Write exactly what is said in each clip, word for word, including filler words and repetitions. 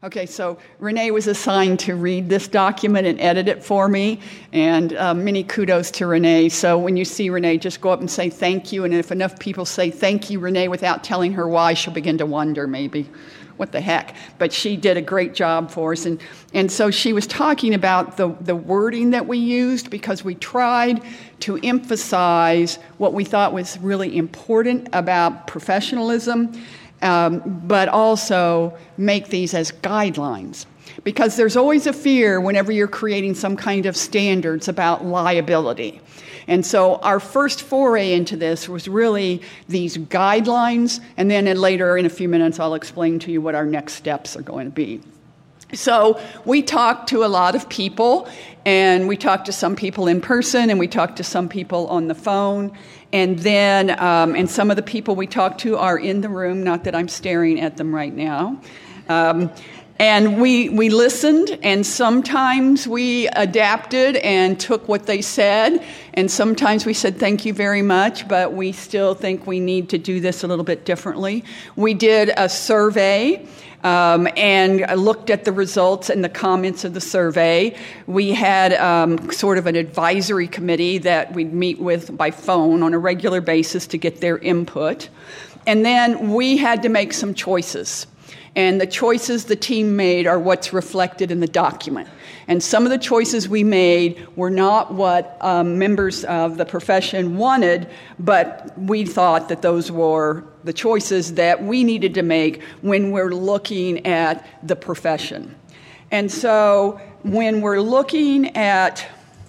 Okay, so Renee was assigned to read this document and edit it for me, and uh, many kudos to Renee. So when you see Renee, just go up and say thank you, and if enough people say thank you, Renee, without telling her why, she'll begin to wonder maybe, what the heck? But she did a great job for us, and, and so she was talking about the, the wording that we used, because we tried to emphasize what we thought was really important about professionalism, Um, but also make these as guidelines. Because there's always a fear whenever you're creating some kind of standards about liability. And so our first foray into this was really these guidelines, and then later in a few minutes I'll explain to you what our next steps are going to be. So we talked to a lot of people, and we talked to some people in person, and we talked to some people on the phone. And then, um, and some of the people we talked to are in the room, not that I'm staring at them right now. Um, and we we listened, and sometimes we adapted and took what they said, and sometimes we said thank you very much, but we still think we need to do this a little bit differently. We did a survey. Um, and I looked at the results and the comments of the survey. We had um, sort of an advisory committee that we'd meet with by phone on a regular basis to get their input. And then we had to make some choices. And the choices the team made are what's reflected in the document. And some of the choices we made were not what um, members of the profession wanted, but we thought that those were the choices that we needed to make when we're looking at the profession. And so when we're looking at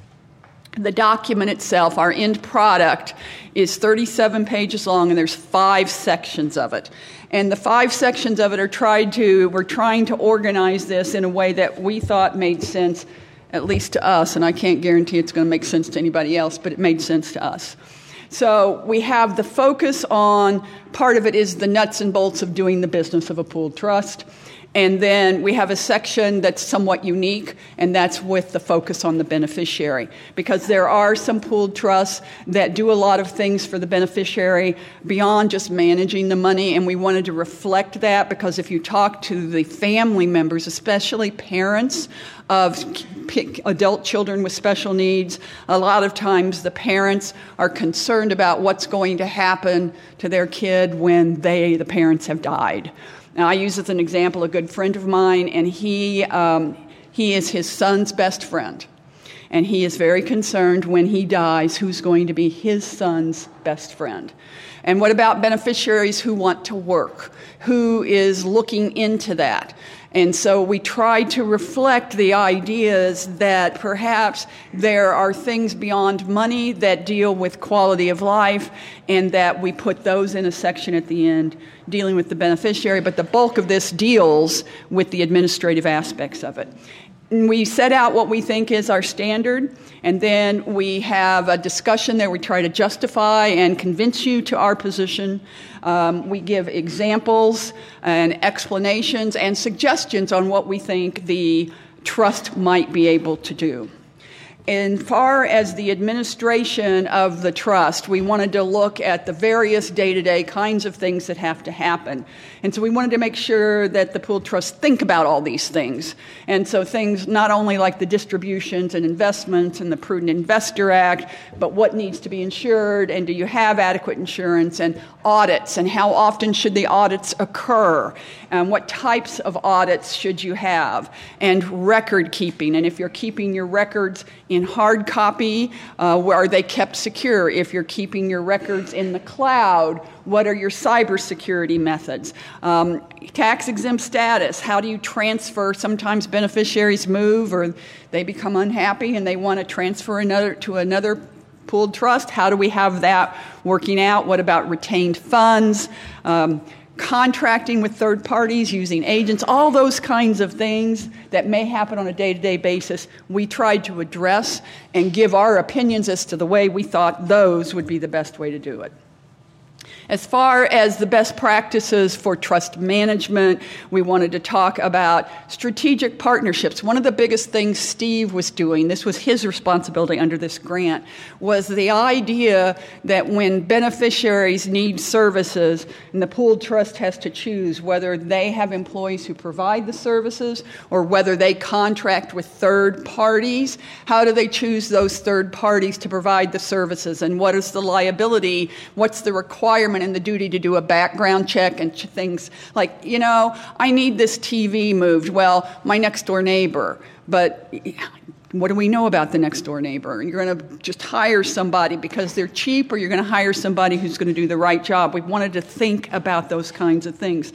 the document itself, our end product is thirty-seven pages long, and there's five sections of it. And the five sections of it are tried to, we're trying to organize this in a way that we thought made sense, at least to us, and I can't guarantee it's going to make sense to anybody else, but it made sense to us. So we have the focus on, part of it is the nuts and bolts of doing the business of a pooled trust. And then we have a section that's somewhat unique, and that's with the focus on the beneficiary. Because there are some pooled trusts that do a lot of things for the beneficiary beyond just managing the money, and we wanted to reflect that, because if you talk to the family members, especially parents of adult children with special needs, a lot of times the parents are concerned about what's going to happen to their kid when they, the parents, have died. Now, I use as an example a good friend of mine, and he um, he is his son's best friend. And he is very concerned when he dies who's going to be his son's best friend. And what about beneficiaries who want to work? Who is looking into that? And so we tried to reflect the ideas that perhaps there are things beyond money that deal with quality of life, and that we put those in a section at the end dealing with the beneficiary, but the bulk of this deals with the administrative aspects of it. And we set out what we think is our standard, and then we have a discussion that we try to justify and convince you to our position. Um, we give examples and explanations and suggestions on what we think the trust might be able to do. As far as the administration of the trust, we wanted to look at the various day-to-day kinds of things that have to happen. And so we wanted to make sure that the pooled trusts think about all these things. And so things not only like the distributions and investments and the Prudent Investor Act, but what needs to be insured, and do you have adequate insurance, and audits, and how often should the audits occur, and what types of audits should you have, and record keeping, and if you're keeping your records in hard copy, uh, where are they kept secure? If you're keeping your records in the cloud, what are your cybersecurity methods? Um, tax-exempt status, how do you transfer? Sometimes beneficiaries move or they become unhappy and they want to transfer another to another pooled trust. How do we have that working out? What about retained funds? Um, contracting with third parties, using agents, all those kinds of things that may happen on a day-to-day basis, we tried to address and give our opinions as to the way we thought those would be the best way to do it. As far as the best practices for trust management, we wanted to talk about strategic partnerships. One of the biggest things Steve was doing, this was his responsibility under this grant, was the idea that when beneficiaries need services, and the pooled trust has to choose whether they have employees who provide the services or whether they contract with third parties, how do they choose those third parties to provide the services, and what is the liability, what's the requirement and the duty to do a background check and ch- things like, you know, I need this T V moved. Well, my next door neighbor, but what do we know about the next door neighbor? You're going to just hire somebody because they're cheap, or you're going to hire somebody who's going to do the right job. We wanted to think about those kinds of things.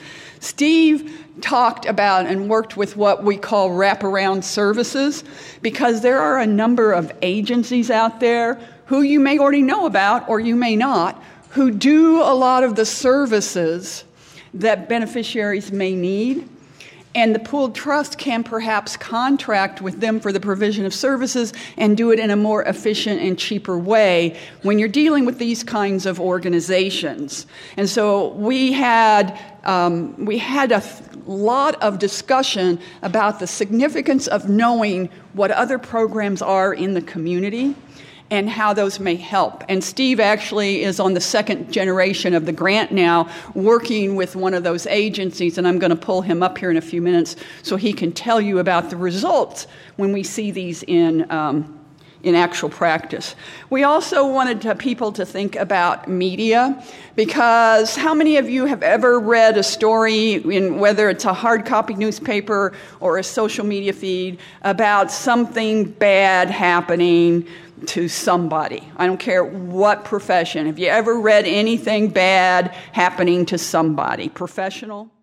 Steve talked about and worked with what we call wraparound services, because there are a number of agencies out there who you may already know about or you may not, who do a lot of the services that beneficiaries may need. And the pooled trust can perhaps contract with them for the provision of services and do it in a more efficient and cheaper way when you're dealing with these kinds of organizations. And so we had um, we had a th- lot of discussion about the significance of knowing what other programs are in the community and how those may help. And Steve actually is on the second generation of the grant now, working with one of those agencies, and I'm going to pull him up here in a few minutes so he can tell you about the results when we see these in um, in actual practice. We also wanted to, people to think about media, because how many of you have ever read a story, in whether it's a hard copy newspaper or a social media feed, about something bad happening to somebody? I don't care what profession. Have you ever read anything bad happening to somebody? Professional?